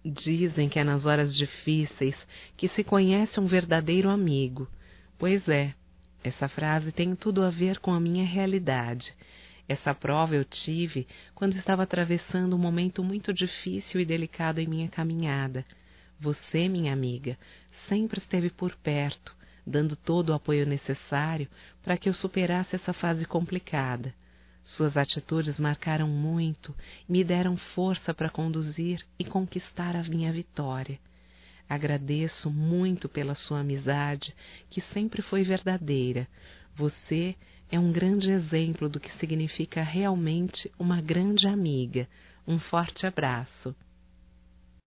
Dizem que é nas horas difíceis que se conhece um verdadeiro amigo. Pois é, essa frase tem tudo a ver com a minha realidade. Essa prova eu tive quando estava atravessando um momento muito difícil e delicado em minha caminhada. Você, minha amiga, sempre esteve por perto, dando todo o apoio necessário para que eu superasse essa fase complicada. Suas atitudes marcaram muito e me deram força para conduzir e conquistar a minha vitória. Agradeço muito pela sua amizade, que sempre foi verdadeira. Você é um grande exemplo do que significa realmente uma grande amiga. Um forte abraço.